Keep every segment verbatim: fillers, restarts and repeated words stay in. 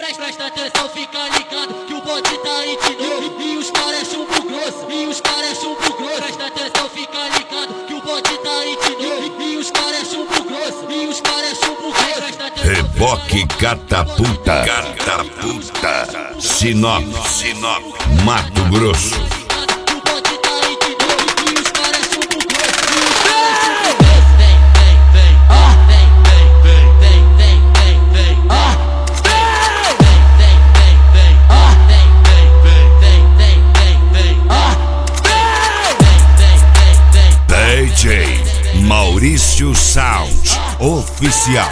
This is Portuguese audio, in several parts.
Presta atenção, fica ligado que o bonde tá aí de novo. E os caras é chumbo grosso, e os caras é chumbo grosso. Presta atenção, fica ligado que o bonde tá aí de novo. E os caras é chumbo grosso, e os caras é chumbo grosso. Reboque catapulta, catapulta. Sinop, Sinop, Mato Grosso. D J Maurício Sound Oficial.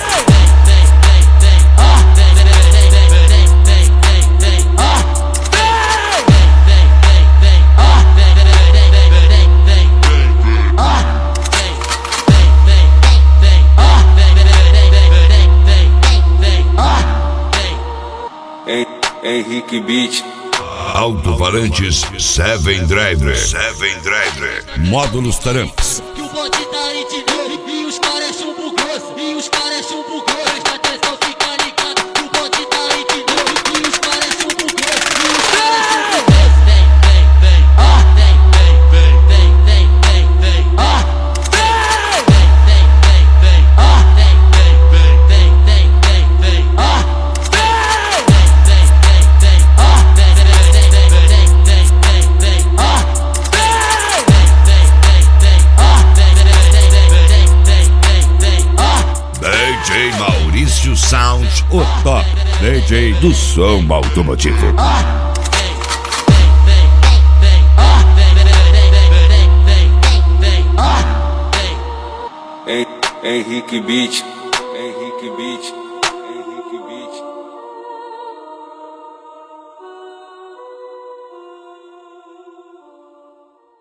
Henrique Beat. Alto-falantes Seven Driver, Seven Driver. Módulos Taramps. Que o bonde tá aí de novo. E os caras é chumbo grosso, e os caras é chumbo grosso. Presta atenção, fica ligado que o bonde tá aí de novo. E os caras é chumbo grosso, e os caras é chumbo grosso. Vem, vem, vem, ah, vem, vem, vem, vem, vem, vem, vem, ah, vem, vem, vem, vem, ah, vem, vem, vem, vem, vem, vem, vem, ah, vem, vem, vem, vem, ah, vem, vem, vem, vem, vem, vem, vem, ah, vem, vem, vem, vem, ah, vem, vem, vem, vem, vem, vem, ah. D J Maurício Sound, o top D J do som automotivo. Henrique Beat. Henrique Beat.